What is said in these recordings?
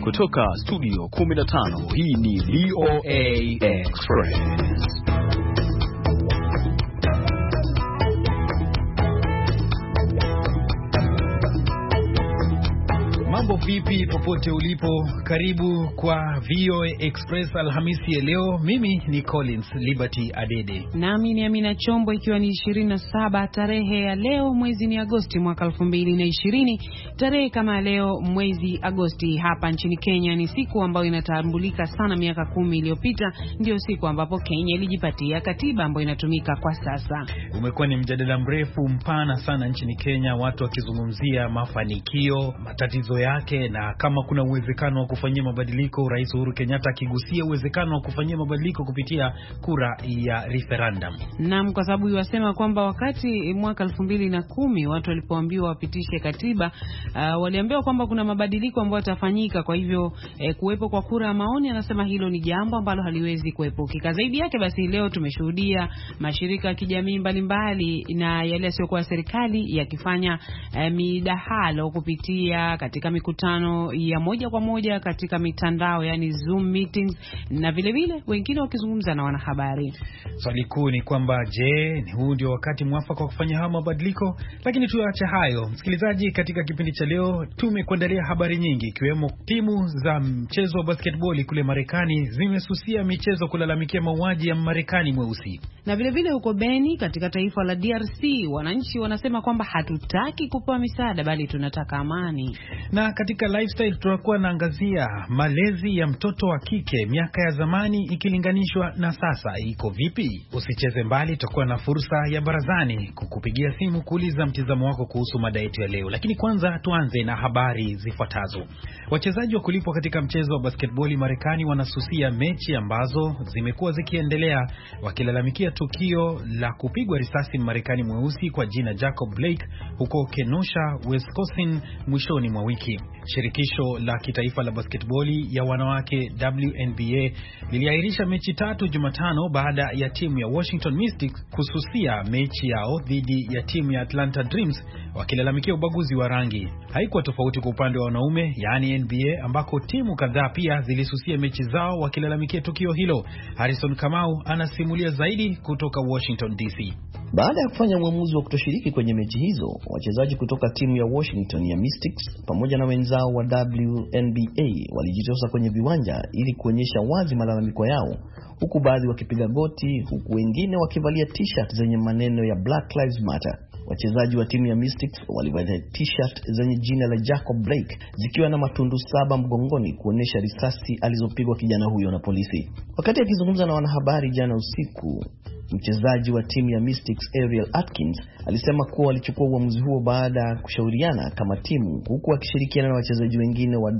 Kutoka studio 15, hii ni VOA Express. Mambo vipi popote ulipo, karibu kwa VOA Express Alhamisi ya leo. Mimi ni Collins Liberty Adede. Nami ni Amina Chombo, ikiwa ni 27 tarehe ya leo, mwezi ni Agosti mwaka 2020. Tarehe kama leo mwezi Agosti hapa nchini Kenya ni siku ambayo inatambulika sana. Miaka 10 iliyopita ndio siku ambapo Kenya ilijipatia katiba ambayo inatumika kwa sasa. Umekuwa ni mjadala mrefu mpana sana nchini Kenya, watu wakizungumzia mafanikio, matatizo yake, na kama kuna uwezekano wa kufanyia mabadiliko. Rais Uhuru Kenyatta akigusia uwezekano wa kufanyia mabadiliko kupitia kura ya referendum. Naam, kwa sababu yasema kwamba wakati mwaka 2010 watu walipoambiwa wapitishe katiba, waliambiwa kwamba kuna mabadiliko ambayo yatafanyika. Kwa hivyo kuwepo kwa kura ya maoni, anasema hilo ni jambo ambalo haliwezi kuepukika. Zaidi yake basi, leo tumeshuhudia mashirika ya kijamii mbalimbali na yale yasiyokuwa serikali yakifanya midahalo kupitia katika mikutano ya moja kwa moja katika mitandao, yani Zoom meetings, na vile vile wengine wakizungumza na wanahabari. Swali kuu ni kwamba je, huu ndio wakati mwafaka wa kufanya haya mabadiliko? Lakini tuache hayo, msikilizaji, katika kipindi cha leo tumekuandalia habari nyingi, ikiwemo timu za mchezo wa basketball kule Marekani zimesusia michezo kulalamikia mauaji ya Marekani mweusi. Na vile vile huko Beni katika taifa la DRC, wananchi wanasema kwamba hatutaki kupewa misaada bali tunataka amani. Na katika lifestyle tutakuwa naangazia malezi ya mtoto wa kike miaka ya zamani ikilinganishwa na sasa iko vipi. Usicheze mbali, tutakuwa na fursa ya barazani kukupigia simu kuuliza mtizamo wako kuhusu mada yetu ya leo. Lakini kwanza tuanze na habari zifuatazo. Wachezaji wa kulipwa katika mchezo wa basketball Marekani wanasusia mechi ambazo zimekuwa zikiendelea, wakilalamikia tukio la kupigwa risasi Marekani mweusi kwa jina Jacob Blake huko Kenosha, Wisconsin mwishoni mwa wiki. Shirikisho la kitaifa la basketball ya wanawake WNBA liliahirisha mechi 3 Jumatano baada ya timu ya Washington Mystics kususia mechi yao dhidi ya timu ya Atlanta Dreams, wakilalamikia ubaguzi wa rangi. Haikuwa tofauti kwa upande wa wanaume, yani NBA, ambako timu kadhaa pia zilisusia mechi zao wakilalamikia tukio hilo. Harrison Kamau anasimulia zaidi kutoka Washington DC. Baada ya kufanya uamuzi wa kutoshiriki kwenye mechi hizo, wachezaji kutoka timu ya Washington ya Mystics pamoja na wenzao wa WNBA walijitosa kwenye viwanja ili kuonyesha wazi malalamiko yao, huku baadhi wakipiga goti, huku wengine wakivalia t-shirt zenye maneno ya Black Lives Matter. Wachezaji wa timu ya Mystics walivalia t-shirt zenye jina la Jacob Blake zikiwa na matundu 7 mgongoni kuonesha risasi alizopigwa kijana huyo na polisi. Wakati akizungumza na wanahabari jana usiku, mchezaji wa timu ya Mystics Ariel Atkins alisema kuwa walichukua uamuzi huo baada ya kushauriana kama timu, huku akishirikiana na wachezaji wengine wa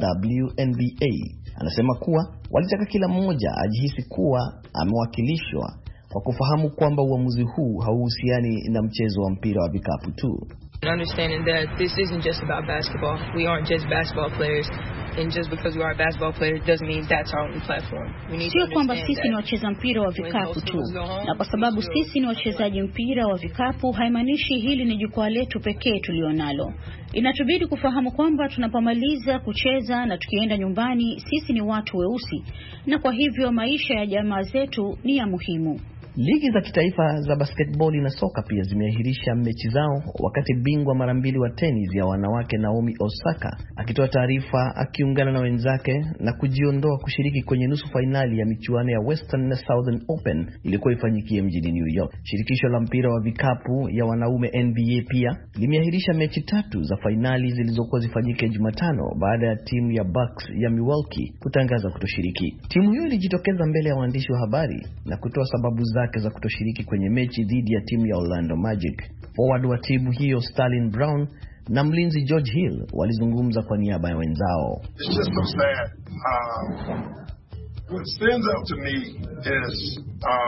WNBA. Anasema kuwa walitaka kila mmoja ajihisi kuwa amewakilishwa, kwa kufahamu kwamba uamuzi huu hauhusiani na mchezo wa mpira wa vikapu tu. Understanding that this isn't just about basketball. We aren't just basketball players. And just because we are basketball players doesn't mean that's our only platform. Sio kwamba sisi ni wacheza mpira wa vikapu tu, na kwa sababu sisi ni wachezaji mpira wa vikapu haimaanishi hili ni jukwaa letu pekee tulionalo. Inatubidi kufahamu kwamba tunapomaliza kucheza na tukienda nyumbani, sisi ni watu weusi, na kwa hivyo maisha ya jamaa zetu ni ya muhimu. Ligi za kitaifa za basketball na soka pia zimeahirisha mechi zao, wakati bingwa mara 2 wa tenis ya wanawake Naomi Osaka akitoa taarifa akiungana na wenzake na kujiondoa kushiriki kwenye nusu finali ya michuano ya Western na Southern Open ilikuwa ifanyikie mjini New York. Shirikisho la mpira wa vikapu ya wanaume NBA pia limeahirisha mechi 3 za finali zilizokuwa zifanyike Jumatano baada ya timu ya Bucks ya Milwaukee kutangaza kutoshiriki. Timu hiyo ilijitokeza mbele ya waandishi wa habari na kutoa sababu zake za kutoshiriki kwenye mechi dhidi ya timu ya Orlando Magic. Forward wa timu hiyo Sterling Brown na mlinzi George Hill walizungumza kwa niaba ya wenzao. It's just so sad. What stands out to me is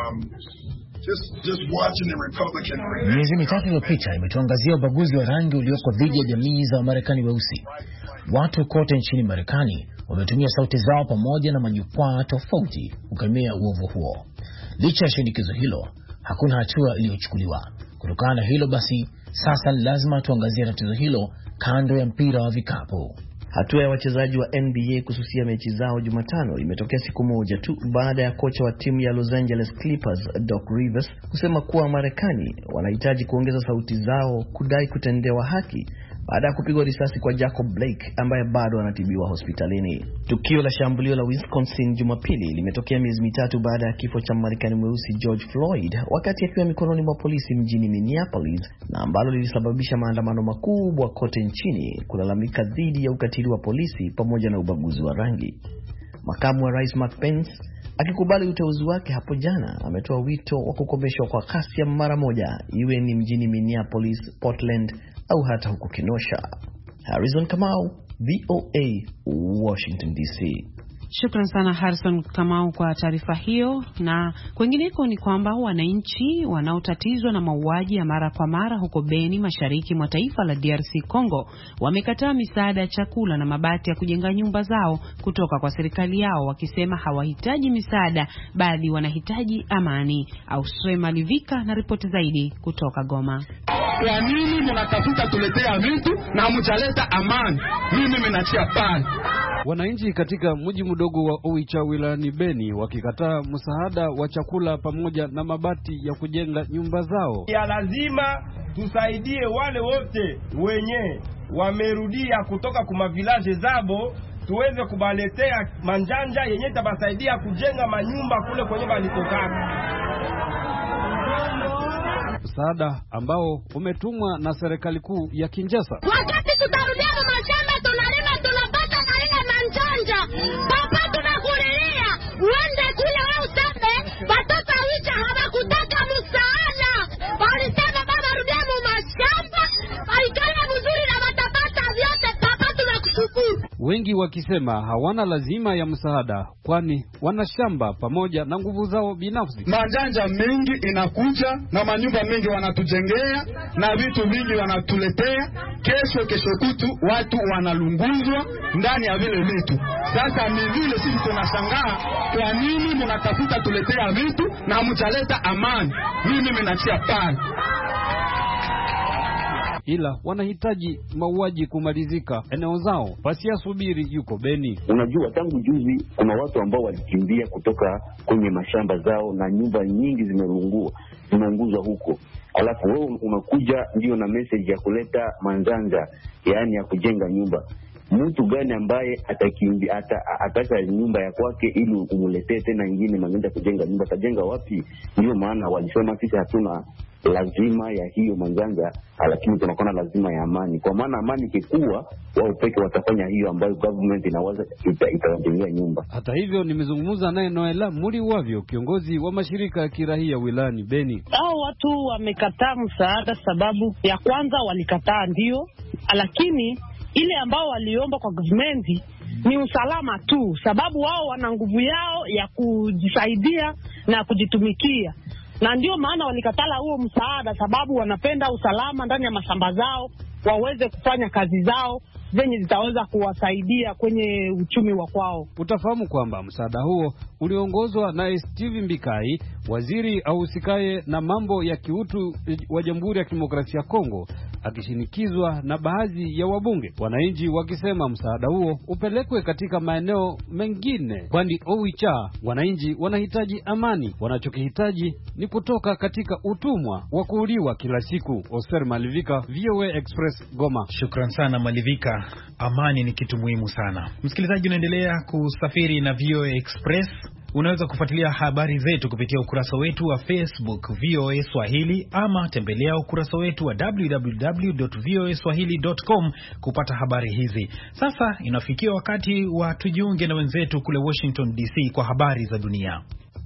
just watching the Republican. Miezi mitatu iliyopita imetuangazia ubaguzi wa rangi ulioko dhidi ya jamii za Wamarekani weusi. Watu kote nchini Marekani wametumia sauti zao pamoja na majukwaa tofauti kukemea uovu huo. Licha ya shinikizo hilo, hakuna hatua iliyochukuliwa. Kutokana na hilo basi, sasa lazima tuangazie tatizo hilo kando ya mpira wa vikapu. Hatua ya wachezaji wa NBA kususia mechi zao Jumatano imetokea siku moja tu baada ya kocha wa timu ya Los Angeles Clippers Doc Rivers kusema kuwa Marekani wanahitaji kuongeza sauti zao kudai kutendewa haki baada ya kupigwa risasi kwa Jacob Blake ambaye bado anatibiwa hospitalini. Tukio la shambulio la Wisconsin Jumapili limetokea miezi mitatu baada ya kifo cha Marekani mweusi George Floyd wakati akiwa mikononi mwa polisi mjini Minneapolis, na ambalo lilisababisha maandamano makubwa kote nchini kulalamika dhidi ya ukatili wa polisi pamoja na ubaguzi wa rangi. Makamu wa Rais Mike Pence akikubali uteuzi wake hapo jana ametoa wito wa kukomeshwa kwa ghasia mara moja, iwe ni mjini Minneapolis, Portland au hata huko Kenosha. Harrison Kamau, VOA, Washington DC. Shukran sana Harrison Kamau kwa taarifa hiyo. Na kwengineko ni kwamba wananchi wanaotatizwa na mauaji ya mara kwa mara huko Beni, mashariki mwa taifa la DRC Congo, wamekataa misaada ya chakula na mabati ya kujenga nyumba zao kutoka kwa serikali yao, wakisema hawahitaji misaada bali wanahitaji amani. Ausre Malivika na ripoti zaidi kutoka Goma. Kwa nini mnatafuta tuletea vitu na mjaleta amani? Mimi ninachia pale. Wananchi katika mji mdogo wa Oicha wilayani Beni wakikataa msaada wa chakula pamoja na mabati ya kujenga nyumba zao. Ya lazima tusaidie wale wote wenye wamerudia kutoka kuma village zabo, tuweze kubaletea manjanja yenye tabasaidia kujenga manyumba kule kwenye balitoka. Msaada ambao umetumwa na serikali kuu ya Kinshasa. Wakati tutarudia mashamba tunalima tunapata na ile manjanja. Papa tunakulilia, uende kule wewe utembe, watoto wicha hawakutaka msaada. Walisema baba rudia mashamba, waikala mzuri na watapata vyote. Papa tunakushukuru. Wengi wakisema hawana lazima ya msaada kwani wana shamba pamoja na nguvu zao binafsi. Manjanja mengi inakuja na manyumba mengi wanatujengea na vitu vingi wanatuletea. Kesho kutu watu wanalunguzwa ndani ya vile vitu. Sasa ni vile sisi tunashangaa kwa nini mnatafuta tuletea vitu na mjaleta amani. Mimi ninachia pale. Ila wanahitaji mauaji kumalizika eneo zao. Pasia Subiri yuko Beni. Unajua tangu juzi kuna watu ambao walikimbia kutoka kwenye mashamba zao na nyumba nyingi zimeunguzwa huko. Alafu wewe unakuja ndio na message ya kuleta manjanja, yaani ya kujenga nyumba. Mtu gani ambaye ataka nyumba ya kwake ili umuletee tena nyingine manjanja kujenga nyumba? Tajenga wapi? Ndio maana walisema sisi hatuna lazima ya hiyo manjanja, lakini tunakuwa lazima ya amani. Kwa maana amani kikua wao peke watafanya hiyo ambayo government inawaza itawajengea nyumba. Hata hivyo nimezungumza naye Noela Muri Wavyo, kiongozi wa mashirika ya kiraia wilayani Beni. Hao watu wamekataa msaada sababu ya kwanza walikataa ndio, lakini ile ambao waliomba kwa government ni usalama tu, sababu wao wana nguvu yao ya kujisaidia na kujitumikia. Na ndio maana walikatala huo msaada sababu wanapenda usalama ndani ya mashamba zao, waweze kufanya kazi zao zenye zitaweza kuwasaidia kwenye uchumi wa kwao. Utafahamu kwamba msaada huo uliongozwa na Steve Mbikai, waziri ahusikaye na mambo ya kiutu wa Jamhuri ya Kidemokrasia ya Kongo, akishinikizwa na baadhi ya wabunge. Wananchi wakisema msaada huo upelekwe katika maeneo mengine, kwani Oicha wananchi wanahitaji amani. Wanachokihitaji ni kutoka katika utumwa wa kuuliwa kila siku. Oser Malivika, VOA Express, Goma. Shukran sana Malivika. Amani ni kitu muhimu sana. Msikilizaji, unaendelea kusafiri na VOA Express. Unaweza kufuatilia habari zetu kupitia ukurasa wetu wa Facebook VOA Swahili, ama tembelea ukurasa wetu wa www.voaswahili.com kupata habari hizi. Sasa inafikia wakati wa tujiunge na wenzetu kule Washington DC kwa habari za dunia.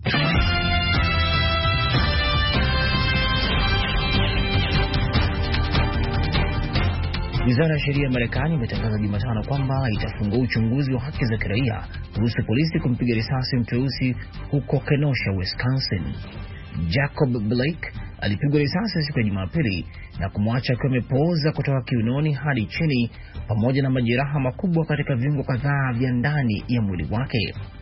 Wizara ya sheria ya Marekani imetangaza Jumatano kwamba itafungua uchunguzi wa haki za kiraia kuhusu polisi kumpiga risasi mtu mweusi huko Kenosha, Wisconsin. Jacob Blake alipigwa risasi siku ya Jumapili na kumwacha akiwa amepooza kutoka kiunoni hadi chini, pamoja na majeraha makubwa katika viungo kadhaa vya ndani ya mwili wake.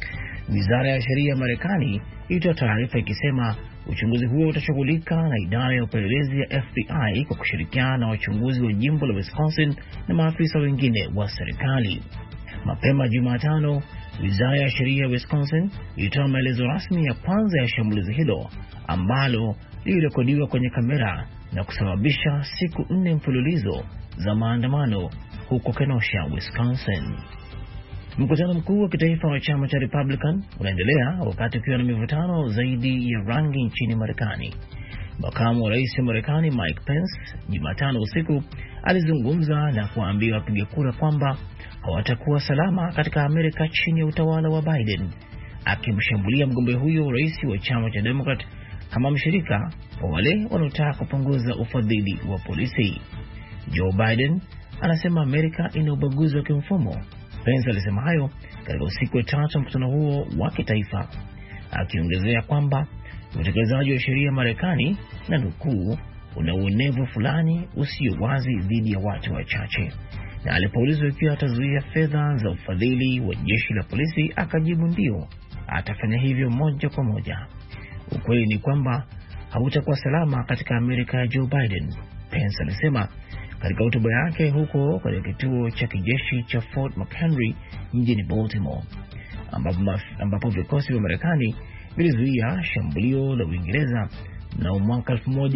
Wizara ya Sheria ya Marekani ilitoa taarifa ikisema uchunguzi huo utashughulika na idara ya upelelezi ya FBI kwa kushirikiana na wachunguzi wa jimbo la Wisconsin na maafisa wengine wa serikali. Mapema Jumatano, Wizara ya Sheria ya Wisconsin ilitoa maelezo rasmi ya kwanza ya shambulizi hilo ambalo lilirekodiwa kwenye kamera na kusababisha siku 4 mfululizo za maandamano huko Kenosha, Wisconsin. Mkutano mkuu wa kitaifa wa chama cha Republican unaendelea wakati ukiwa na mivutano zaidi ya rangi nchini Marekani. Makamu wa rais wa Marekani Mike Pence Jumatano usiku alizungumza na kuambia wapiga kura kwamba hawatakuwa salama katika Amerika chini ya utawala wa Biden, akimshambulia mgombea huyo rais wa chama cha Democrat kama mshirika wa wale wanaotaka kupunguza ufadhili wa polisi. Joe Biden anasema Amerika ina ubaguzi wa kimfumo. Pence alisema hayo katika usiku wa tatu mkutano huo wa kitaifa, akiongezea kwamba utekelezaji wa sheria Marekani na nukuu una uonevu fulani usio wazi dhidi ya watu wachache. Na alipoulizwa ikiwa atazuia fedha za ufadhili wa jeshi la polisi, akajibu ndio, atafanya hivyo moja kwa moja. Ukweli ni kwamba hautakuwa salama katika Amerika ya Joe Biden, Pence alisema katika hotuba yake huko katika kituo cha kijeshi cha Fort McHenry mjini Baltimore, ambapo vikosi vya Marekani vilizuia shambulio la Uingereza na mwaka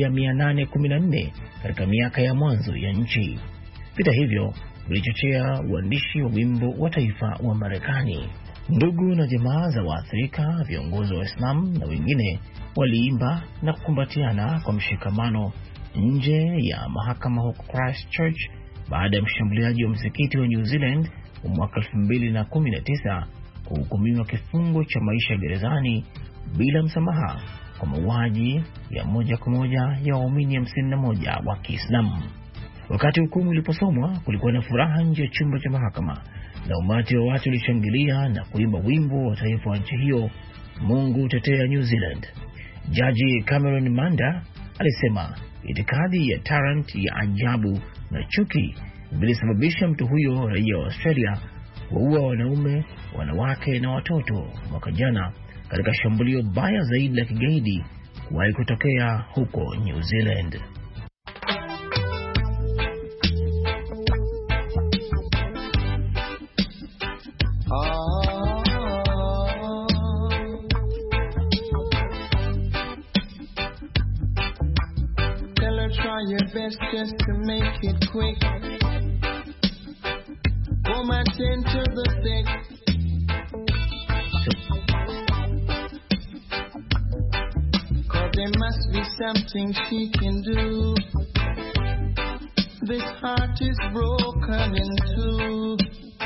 1814 katika miaka ya mwanzo ya nchi. Vita hivyo vilichochea uandishi wa wimbo wa taifa wa Marekani. Ndugu na jamaa za waathirika, viongozi wa Islam na wengine waliimba na kukumbatiana kwa mshikamano nje ya mahakama huko Christchurch baada ya mshambuliaji wa msikiti wa New Zealand wa mwaka 2019 kuhukumiwa kifungo cha maisha gerezani bila msamaha kwa mauaji ya moja kwa moja ya waumini 51 wa Kiislamu. Wakati hukumu iliposomwa, kulikuwa na furaha nje ya chumba cha mahakama na umati wa watu ulishangilia na kuimba wimbo wa taifa wa nchi hiyo, Mungu tetea New Zealand. Jaji Cameron Manda alisema itikadi ya Tarrant ya ajabu na chuki vilisababisha mtu huyo raia wa Australia kuua wanaume, wanawake na watoto mwaka jana katika shambulio baya zaidi la kigaidi kuwahi kutokea huko New Zealand. Your best just to make it quick. Come attend to the sick. Cause there must be something she can do. This heart is broken in two.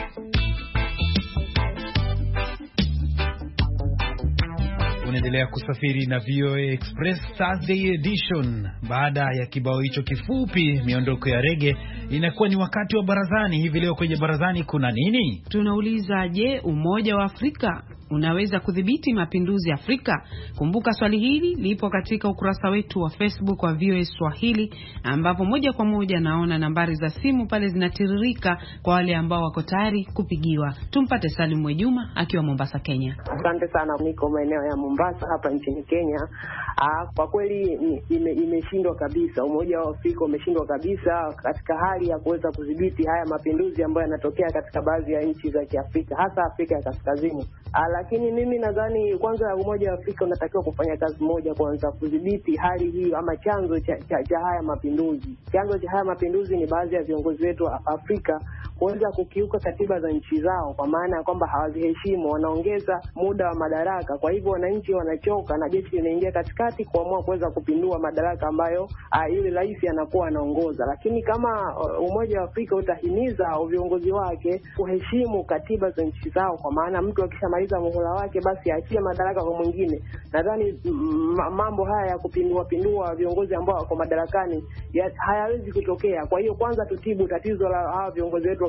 Unaendelea kusafiri na VOA Express Thursday Edition. Baada ya kibao hicho kifupi, miondoko ya rege, inakuwa ni wakati wa barazani. Hivi leo kwenye barazani kuna nini? Tunauliza, je, Umoja wa Afrika unaweza kudhibiti mapinduzi Afrika? Kumbuka swali hili lipo katika ukurasa wetu wa Facebook wa VOA Swahili, ambapo moja kwa moja naona nambari za simu pale zinatiririka kwa wale ambao wako tayari kupigiwa. Tumpate Salim Mwejuma akiwa Mombasa, Kenya. Asante sana, niko maeneo ya Mombasa hapa nchini Kenya. Kwa kweli imeshindwa kabisa, Umoja wa Afrika umeshindwa kabisa katika hali ya kuweza kudhibiti haya mapinduzi ambayo yanatokea katika baadhi ya nchi za Kiafrika, hasa Afrika ya Kaskazini. Lakini mimi nadhani kwanza Umoja wa Afrika unatakiwa kufanya kazi moja, kwanza kudhibiti hali hii ama chanzo cha haya mapinduzi. Chanzo cha haya mapinduzi ni baadhi ya viongozi wetu wa Afrika kuweza kukiuka katiba za nchi zao, kwa maana ya kwamba hawaziheshimu, wanaongeza muda wa madaraka. Kwa hivyo wananchi wanachoka na jeshi linaingia katikati kuamua kuweza kupindua madaraka ambayo yule rais anakuwa anaongoza. Lakini kama Umoja wa Afrika utahimiza viongozi wake kuheshimu katiba za nchi zao, kwa maana mtu akishamaliza muhula wake basi aachie madaraka kwa mwingine, nadhani mambo haya ya kupindua viongozi ambao wako madarakani hayawezi kutokea. Kwa hiyo kwanza tutibu tatizo la hawa viongozi wetu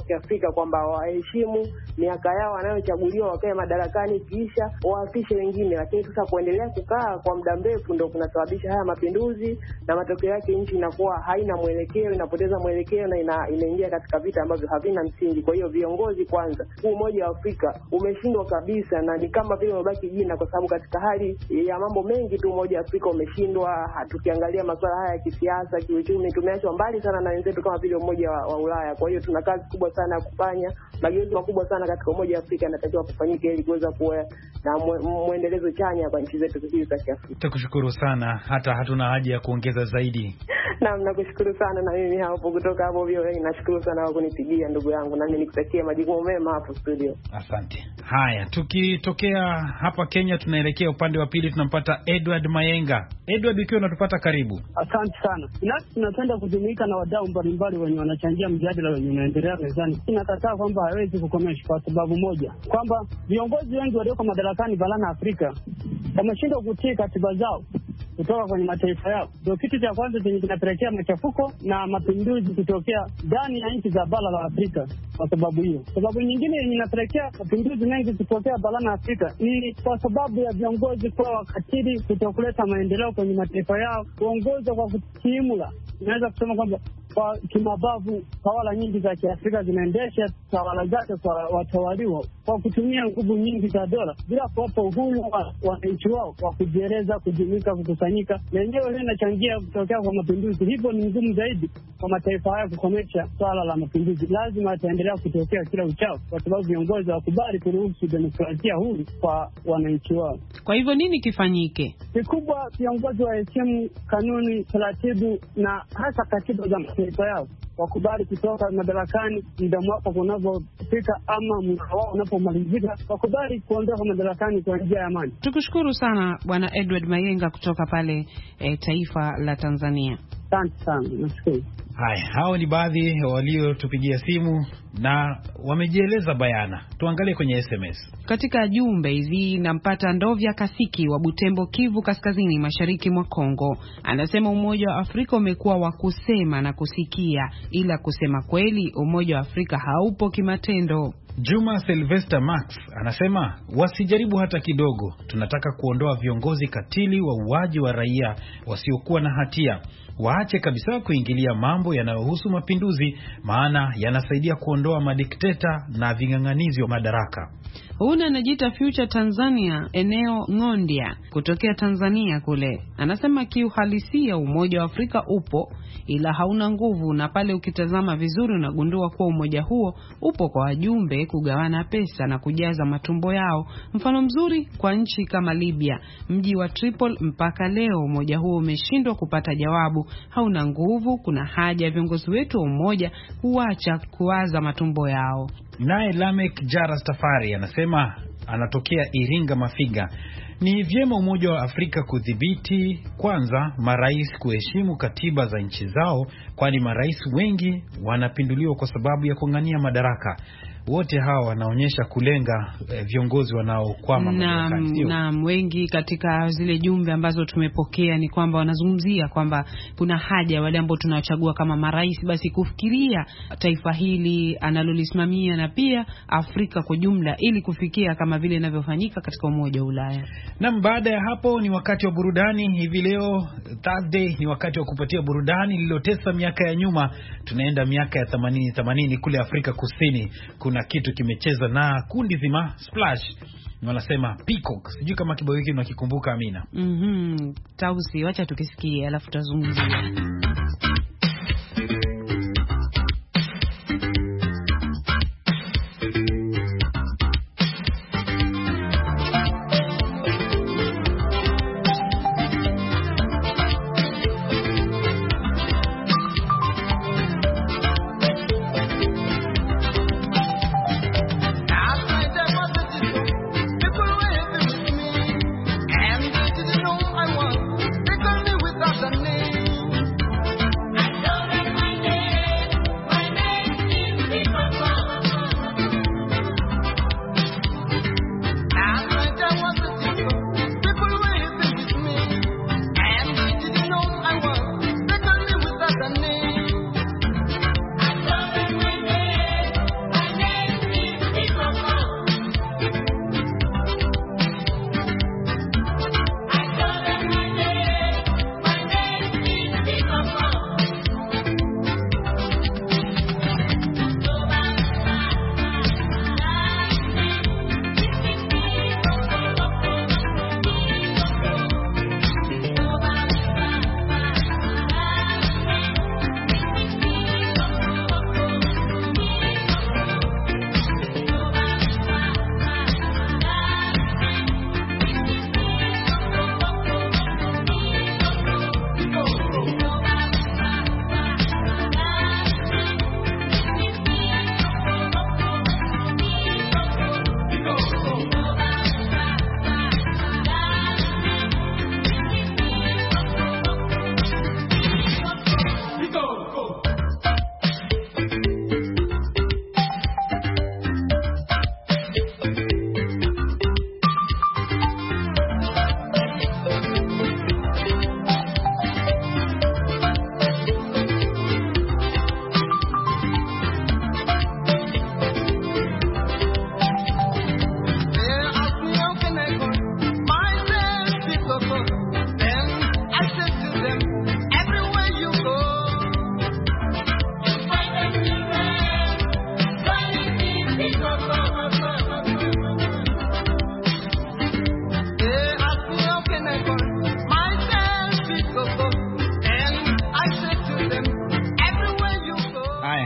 wa Kiafrika kwamba waheshimu miaka yao wanayochaguliwa, wakae madarakani, kisha waafishe wengine. Lakini sasa kuendelea kukaa kwa muda mrefu ndio kunasababisha haya mapinduzi, na matokeo yake nchi inakuwa haina mwelekeo, inapoteza mwelekeo na inaingia katika vita ambavyo havina msingi. Kwa hiyo viongozi kwanza, Umoja wa Afrika umeshindwa kabisa, na ni kama vile umebaki jina, kwa sababu katika hali ya mambo mengi tu Umoja wa Afrika umeshindwa. Tukiangalia masuala haya ya kisiasa, kiuchumi, tumeachwa mbali sana na wenzetu kama vile Umoja wa Ulaya. Kwa hiyo tuna kazi kubwa sana ya kufanya, mageuzi makubwa sana katika Umoja wa Afrika yanatakiwa kufanyika ili kuweza kuwa na muendelezo chanya kwa nchi zetu hizi za Kiafrika. Tukushukuru sana, hata hatuna haja ya kuongeza zaidi. Naam, nakushukuru sana na mimi hapo kutoka hapo VOA. Nashukuru sana kwa kunipigia ndugu yangu, na mimi nikutakia majukumu mema hapo studio. Asante. Haya, tukitokea hapa Kenya tunaelekea upande wa pili, tunampata Edward Mayenga. Edward, ukiwa unatupata, karibu. Asante sana. Tunapenda kujumuika na wadau mbalimbali wenye wanachangia mjadala wenye unaendelea mezani. Tunakataa kwamba hawezi kukomeshwa kwa sababu moja, kwamba viongozi wengi walioko madarakani barani Afrika wameshindwa kutii katiba zao kutoka kwenye mataifa yao. Ndio kitu cha kwanza chenye kinapelekea machafuko na mapinduzi kutokea ndani ya nchi za bara la Afrika. Kwa sababu hiyo, sababu nyingine yenye inapelekea mapinduzi mengi kutokea barani Afrika ni kwa sababu ya viongozi kuwa wakatili, kutokuleta maendeleo kwenye mataifa yao, kuongoza kwa kutimula. Naweza kusema kwamba kwa kimabavu tawala nyingi za Kiafrika zinaendesha tawala zake kwa watawaliwa kwa kutumia nguvu nyingi za dola bila kuwapa uhuru wa wananchi wao wa kujieleza, kujumuika, kukusanyika. Na enyewe hili linachangia kutokea kwa mapinduzi. Hivyo ni ngumu zaidi kwa mataifa haya kukomesha swala la mapinduzi. Lazima ataendelea kutokea kila uchao, kwa sababu viongozi wakubali kuruhusu demokrasia huru kwa wananchi wao. Kwa hivyo nini kifanyike? Kikubwa viongozi waheshimu kanuni, taratibu na hasa katiba za mataifa yao. Wakubali kutoka madarakani muda mwafaka unapofika ama muda wao unapomalizika, wakubali kuondoka madarakani kwa njia ya amani. Tukushukuru sana Bwana Edward Mayenga kutoka pale taifa la Tanzania. Asante sana, nashukuru. Haya, hao ni baadhi waliotupigia simu na wamejieleza bayana. Tuangalie kwenye SMS. Katika jumbe hizi nampata Ndovya Kasiki wa Butembo, Kivu Kaskazini, mashariki mwa Kongo. Anasema Umoja wa Afrika umekuwa wa kusema na kusikia, ila kusema kweli Umoja wa Afrika haupo kimatendo. Juma Sylvester Max anasema wasijaribu hata kidogo. Tunataka kuondoa viongozi katili wa uaji wa raia wasiokuwa na hatia. Waache kabisa kuingilia mambo yanayohusu mapinduzi, maana yanasaidia kuondoa madikteta na ving'ang'anizi wa madaraka. Huyu anajiita Future Tanzania, eneo Ngondia kutokea Tanzania kule. Anasema kiuhalisia Umoja wa Afrika upo, ila hauna nguvu, na pale ukitazama vizuri unagundua kuwa umoja huo upo kwa wajumbe kugawana pesa na kujaza matumbo yao. Mfano mzuri kwa nchi kama Libya, mji wa Tripoli, mpaka leo umoja huo umeshindwa kupata jawabu. Hauna nguvu. Kuna haja ya viongozi wetu wa umoja kuacha kuwaza matumbo yao. Naye Lamek Jarastafari anasema, anatokea Iringa Mafiga, ni vyema Umoja wa Afrika kudhibiti kwanza marais kuheshimu katiba za nchi zao, kwani marais wengi wanapinduliwa kwa sababu ya kung'ania madaraka. Wote hawa wanaonyesha kulenga viongozi wanaokwama madarakani. Naam, wengi katika zile jumbe ambazo tumepokea ni kwamba wanazungumzia kwamba kuna haja wale ambao tunawachagua kama marais basi kufikiria taifa hili analolisimamia na pia Afrika kwa jumla, ili kufikia kama vile inavyofanyika katika Umoja wa Ulaya. Naam, baada ya hapo ni wakati wa burudani. Hivi leo Thursday ni wakati wa kupatia burudani lililotesa miaka ya nyuma. Tunaenda miaka ya 80 kule Afrika Kusini. Kuna kitu kimecheza na kundi zima Splash, wanasema Peacock. Sijui kama kibao hiki unakikumbuka Amina. Tausi, wacha tukisikie alafu tutazungumzia.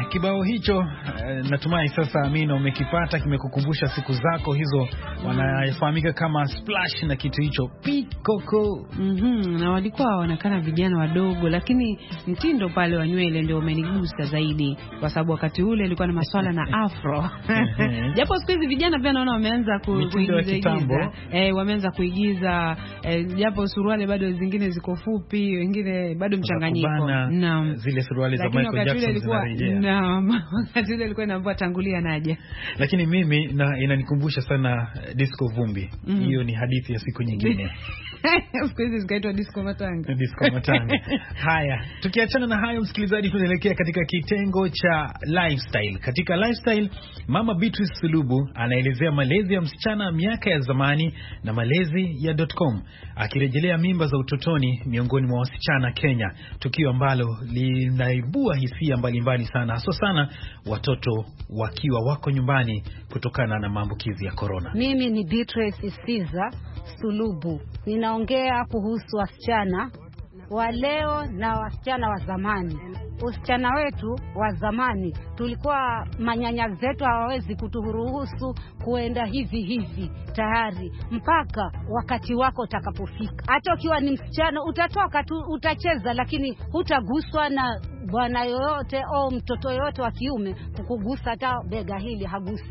kibao hicho natumai sasa Amina umekipata, kimekukumbusha siku zako hizo. Wanafahamika kama Splash na kitu hicho Pikoko. Na walikuwa wanakana vijana wadogo, lakini mtindo pale wa nywele ndio umenigusa zaidi, kwa sababu wakati ule ilikuwa na masuala na afro. Japo siku hizi vijana pia naona wameanza kuigiza. Wameanza kuigiza, japo suruali bado zingine ziko fupi, wengine bado mchanganyiko. Naam. Zile suruali za Michael Jackson zinarejea. Naam. Wakati ule ilikuwa inaambia tangulia naja. Lakini mimi inanikumbusha sana disco vumbi. Hiyo ni hadithi ya siku nyingine. Siku hizi zikaitwa disco matanga. Disco matanga. Haya, tukiachana na hayo msikilizaji, tunaelekea katika kitengo cha lifestyle. Katika lifestyle, Mama Beatrice Sulubu anaelezea malezi ya msichana miaka ya zamani na malezi ya .com, akirejelea mimba za utotoni miongoni mwa wasichana Kenya, tukio ambalo linaibua hisia mbalimbali sana, hasa sana watoto wakiwa wako nyumbani kutokana na maambukizi ya corona. Mimi ni Beatrice Isiza Sulubu. Ninaongea kuhusu wasichana wa leo na wasichana wa zamani. Wasichana wetu wa zamani tulikuwa manyanya zetu hawawezi kuturuhusu kuenda hivi tayari mpaka wakati wako utakapofika. Hata ukiwa ni msichana utatoka tu utacheza, lakini hutaguswa na bwana yoyote au mtoto yoyote wa kiume kukugusa, hata bega hili hagusi.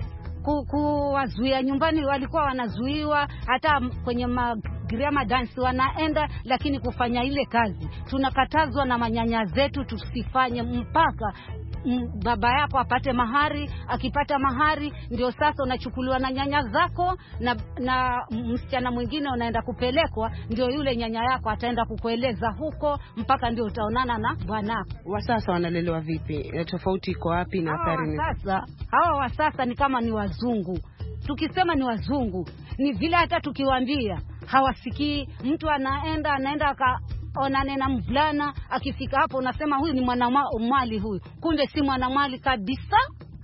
Kuwazuia nyumbani walikuwa wanazuiwa, hata kwenye grama dance wanaenda, lakini kufanya ile kazi tunakatazwa na manyanya zetu tusifanye mpaka baba yako apate mahari. Akipata mahari ndio sasa unachukuliwa na nyanya zako, na msichana mwingine unaenda kupelekwa, ndio yule nyanya yako ataenda kukueleza huko mpaka ndio utaonana na bwanako. Wa sasa wanalelewa vipi? Tofauti iko wapi na athari ni? Hawa wa sasa ni kama ni wazungu. Tukisema ni wazungu ni vile hata tukiwaambia hawasikii. Mtu anaenda onane na mvulana, akifika hapo unasema huyu ni mwanamwali huyu, kumbe si mwanamwali kabisa.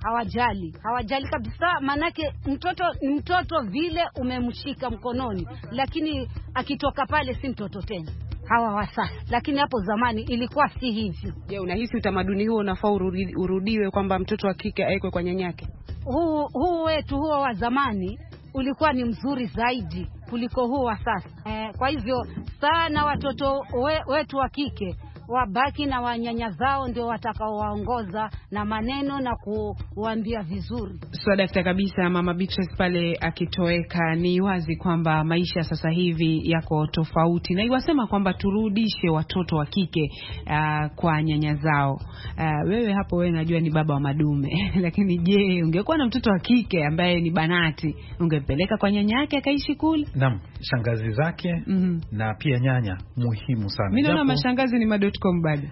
Hawajali kabisa, manake mtoto vile umemshika mkononi, lakini akitoka pale si mtoto tena. Hawa wa sasa, lakini hapo zamani ilikuwa si hivyo. Je, unahisi utamaduni huo unafaa urudiwe, kwamba mtoto wa kike aekwe kwa nyanyake? Huu wetu huo wa zamani ulikuwa ni mzuri zaidi kuliko huu wa sasa. Kwa hivyo sana watoto wetu wa kike wabaki na wanyanya zao, ndio watakaowaongoza na maneno na kuambia vizuri. Dakta kabisa, Mama Beatrice pale akitoweka, ni wazi kwamba maisha sasa hivi yako tofauti, na iwasema kwamba turudishe watoto wa kike kwa nyanya zao. Wewe hapo, wewe najua ni baba wa madume lakini je, ungekuwa na mtoto wa kike ambaye ni banati, ungempeleka kwa nyanya yake akaishi kule? Naam, shangazi zake na pia nyanya muhimu sana. Mimi naona mashangazi ni .com bado.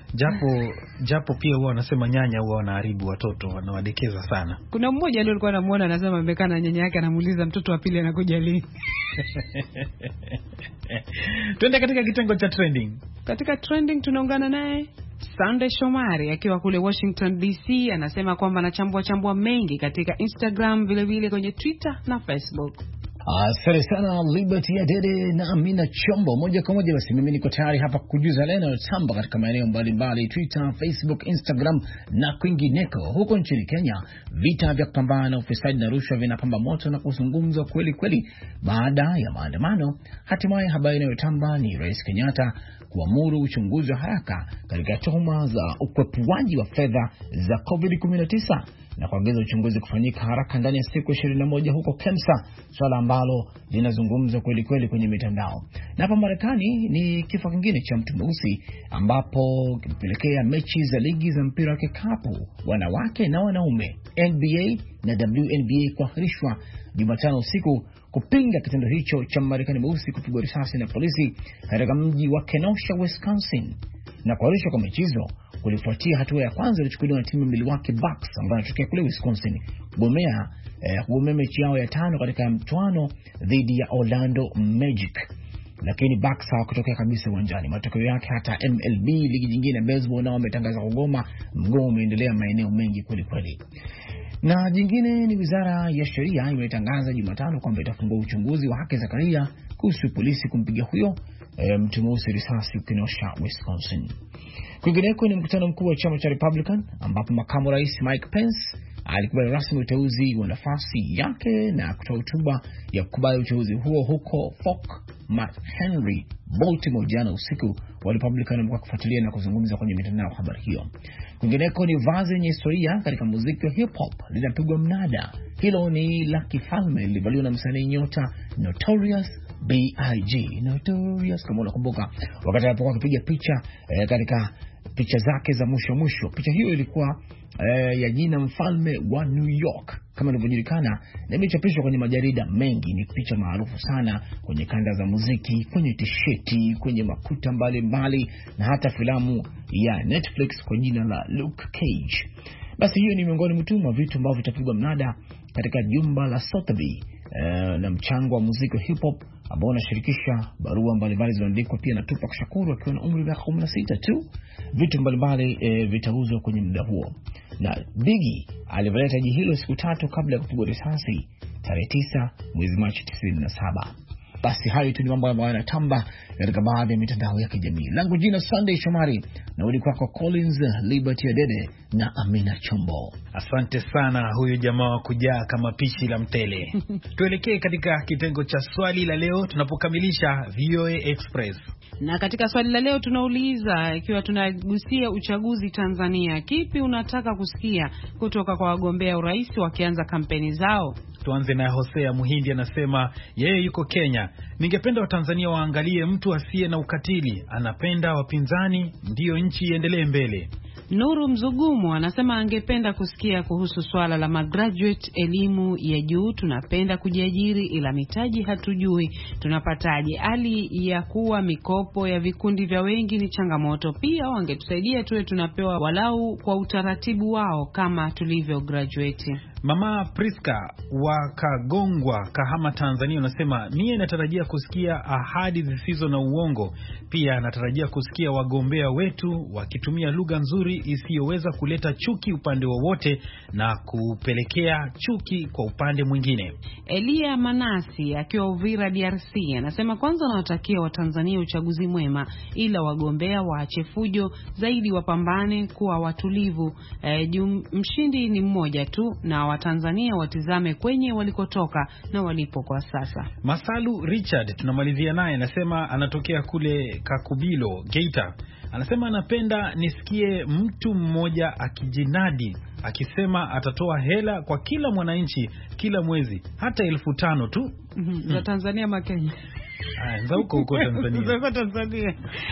Japo pia huwa wanasema nyanya huwa wanaharibu watoto, wanawadekeza sana. Kuna mmoja leo alikuwa anamuona anasema amekaa na nyanya yake, anamuuliza mtoto wa pili anakuja lini? Twende katika kitengo cha trending. Katika trending tunaungana naye Sunday Shomari akiwa kule Washington DC, anasema kwamba anachambua mengi katika Instagram, vile kwenye Twitter na Facebook. Asante sana Liberty Adede na Amina Chombo. Moja kwa moja basi mimi niko tayari hapa kukujuza leo yanayotamba katika maeneo mbalimbali, Twitter, Facebook, Instagram na kwingineko. Huko nchini Kenya, vita vya kupambana na ufisadi na rushwa vinapamba moto na kuzungumzwa kweli baada ya maandamano. Hatimaye habari inayotamba ni Rais Kenyatta kuamuru uchunguzi wa haraka katika tuhuma za ukwepuaji wa fedha za COVID-19 na kuongeza uchunguzi kufanyika haraka ndani ya siku 21 huko Kemsa, swala ambalo linazungumzwa kweli kwenye mitandao. Na hapa Marekani ni kifo kingine cha mtu mweusi ambapo kilipelekea mechi za ligi za mpira wa kikapu wanawake na wanaume NBA na WNBA kuahirishwa Jumatano usiku kupinga kitendo hicho cha Marekani mweusi kupigwa risasi na polisi katika mji wa Kenosha, Wisconsin. Na kuahirishwa kwa mechi hizo kulifuatia hatua ya kwanza ilichukuliwa na timu ya Milwaukee Bucks ambayo inatokea kule Wisconsin kugomea mechi yao ya 5 katika mchuano dhidi ya Orlando Magic. Lakini Bucks hawakutokea kabisa uwanjani. Matokeo yake hata MLB, ligi nyingine baseball, nao wametangaza kugoma. Mgomo umeendelea maeneo mengi kweli. Na jingine ni Wizara ya Sheria imetangaza Jumatano kwamba itafungua uchunguzi wa haki za kiraia kuhusu polisi kumpiga huyo mtu mweusi risasi Kenosha, Wisconsin. Kwingineko ni mkutano mkuu wa chama cha Republican ambapo makamu rais Mike Pence alikubali rasmi uteuzi wa nafasi yake na kutoa hotuba ya kukubali uteuzi huo huko Fort McHenry, Baltimore jana usiku. Wa Republican wamekuwa kufuatilia na kuzungumza kwenye mitandao habari hiyo. Kwingineko ni vazi yenye historia katika muziki wa hip hop linapigwa mnada. Hilo ni la kifalme lilivaliwa na msanii nyota Notorious B.I.G. Notorious, kama unakumbuka wakati alipokuwa akipiga picha katika picha zake za mwisho. Picha hiyo ilikuwa ya jina mfalme wa New York kama ilivyojulikana, na imechapishwa kwenye majarida mengi. Ni picha maarufu sana kwenye kanda za muziki, kwenye tisheti, kwenye makuta mbalimbali, na hata filamu ya Netflix kwa jina la Luke Cage. Basi hiyo ni miongoni mwa vitu ambavyo vitapigwa mnada katika jumba la Sotheby, na mchango wa muziki wa hip hop ambao unashirikisha barua mbalimbali zilizoandikwa pia na Tupac Shakur akiwa na umri wa 16 tu. Vitu mbalimbali vitauzwa kwenye muda huo, na Biggie alivalia taji hilo siku 3 kabla ya kupigwa risasi tarehe 9 mwezi Machi 97. Basi hayo tu ni mambo ambayo yanatamba katika baadhi ya mitandao ya kijamii. Langu jina Sunday Shomari, na udi kwako Collins Liberty Adede na Amina Chombo. Asante sana, huyu jamaa wa kujaa kama pishi la mtele. Tuelekee katika kitengo cha swali la leo tunapokamilisha VOA Express. Na katika swali la leo tunauliza, ikiwa tunagusia uchaguzi Tanzania, kipi unataka kusikia kutoka kwa wagombea urais wakianza kampeni zao? Tuanze na Hosea Muhindi, anasema yeye yuko Kenya. Ningependa Watanzania waangalie mtu asiye na ukatili, anapenda wapinzani, ndiyo nchi iendelee mbele. Nuru Mzugumu anasema angependa kusikia kuhusu swala la magraduate, elimu ya juu. Tunapenda kujiajiri ila mitaji hatujui tunapataje. Hali ya kuwa mikopo ya vikundi vya wengi ni changamoto. Pia wangetusaidia tuwe tunapewa walau kwa utaratibu wao kama tulivyo graduate. Mama Priska wa Kagongwa, Kahama, Tanzania, unasema mie natarajia kusikia ahadi zisizo na uongo. Pia natarajia kusikia wagombea wetu wakitumia lugha nzuri isiyoweza kuleta chuki upande wowote na kupelekea chuki kwa upande mwingine. Elia Manasi akiwa Uvira, DRC, anasema kwanza nawatakia Watanzania uchaguzi mwema, ila wagombea waache fujo zaidi, wapambane kuwa watulivu. Mshindi ni mmoja tu, na Watanzania watizame kwenye walikotoka na walipo kwa sasa. Masalu Richard tunamalizia naye, anasema anatokea kule Kakubilo, Geita. Anasema anapenda nisikie mtu mmoja akijinadi akisema atatoa hela kwa kila mwananchi kila mwezi, hata 5,000 tu. Za Tanzania makenya. Za huko Tanzania. Za Tanzania.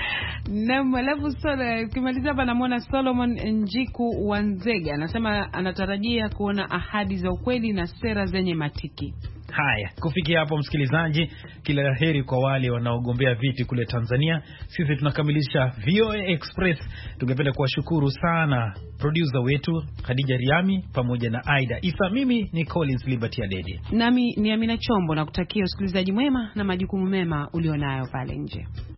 Na mwalafu sola kimaliza hapa namuona Solomon Njiku Wanzega, anasema anatarajia kuona ahadi za ukweli na sera zenye matiki. Haya, kufikia hapo msikilizaji, kila laheri kwa wale wanaogombea viti kule Tanzania. Sisi tunakamilisha VOA Express. Tungependa kuwashukuru sana producer wetu Khadija Riami pamoja na Aida Isa. Mimi ni Collins Liberty Adede. Nami ni Amina Chombo, na kutakia usikilizaji mwema na majukumu mema ulionayo pale nje.